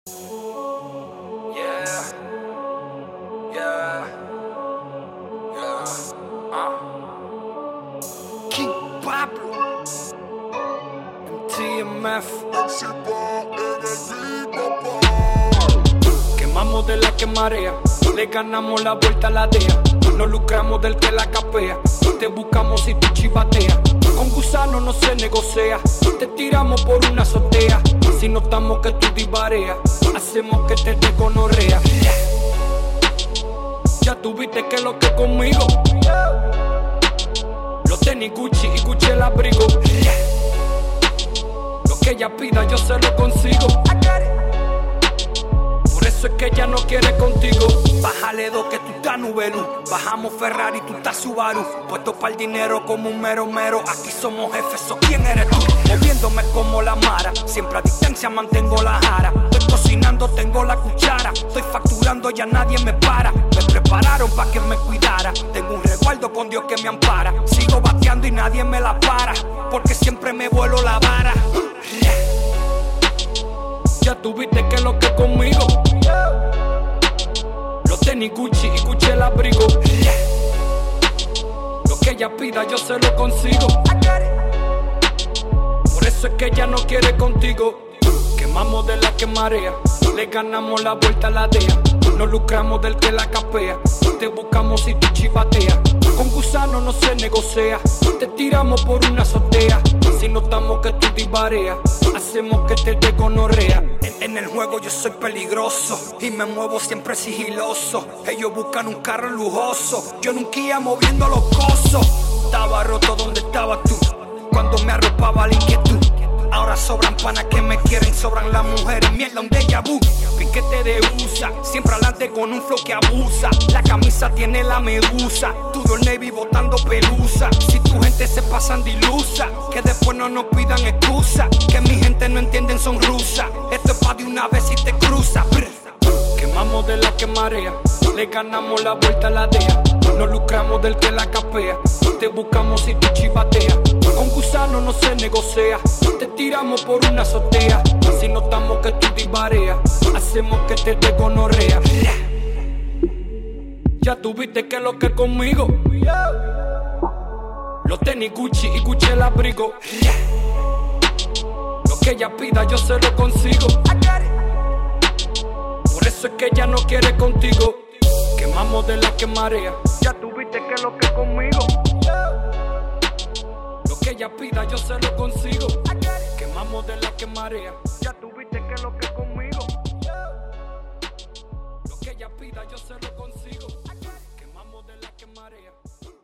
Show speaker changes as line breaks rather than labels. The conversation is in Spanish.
Yeah, yeah, yeah. King Pablo, TMF. Quemamos de la que marea, le ganamos la vuelta a la DEA. Nos lucramos del que la capea, te buscamos y tú chivateas. Con gusano no se negocia, te tiramos por una azotea. Si notamos que tú divareas, hacemos que te dé gonorrea. Ya tuviste que lo que conmigo, los tenis Gucci y Gucci el abrigo. Lo que ella pida yo se lo consigo. Por eso es que ella no quiere contigo. Bájale dos que tú estás Nubelú. Bajamos Ferrari, tú estás Subaru. Puesto para el dinero como un mero. Aquí somos jefes, ¿so quién eres tú? Moviéndome como la Mara, siempre a distancia mantengo la jara. Estoy cocinando, tengo la cuchara. Estoy facturando, ya nadie me para. Me prepararon para que me cuidara. Tengo un resguardo con Dios que me ampara. Sigo bateando y nadie me la para, porque siempre me vuelo la vara. Ya tuviste que lo que conmigo, los tenis Gucci y Gucci el abrigo. Lo que ella pida yo se lo consigo. Por eso es que ella no quiere contigo. Quemamos de la que marea, le ganamos la vuelta a la DEA. Nos lucramos del que la capea, te buscamos y tú chivateas. Con gusano no se negocia, te tiramos por una azotea. Si notamos que tú divareas, hacemos que te dé gonorrea. En el juego yo soy peligroso y me muevo siempre sigiloso. Ellos buscan un carro lujoso, yo nunca iba moviendo los cosos. Estaba roto donde estabas tú, cuando me arropaba la inquietud. Ahora sobran panas que me quieren, sobran las mujeres, mierda, un déjà vu. Piquete de USA, siempre adelante con un flow que abusa. La camisa tiene la medusa, todo el Navy botando pelusa. Si tu gente se pasan de ilusa, que después no nos pidan excusa. Que mi gente no entienden, son rusas. Esto es pa' de una vez si te cruza. Quemamos de la que marea, le ganamos la vuelta a la DEA. Nos lucramos del que la capea, te buscamos y tú chivateas. Con gusano no se negocia, te tiramos por una azotea. Si notamos que tú divareas, hacemos que te dé gonorrea. Ya tuviste que lo que conmigo, los tenis Gucci y Gucci el abrigo. Lo que ella pida yo se lo consigo. Por eso es que ella no quiere contigo. Quemamos de la que marea, ya tuviste que lo que conmigo. Lo que ella pida yo se lo consigo. Quemamos de la que marea, ya tuviste que lo que conmigo. Lo que ella pida yo se lo consigo. Quemamos de la que marea.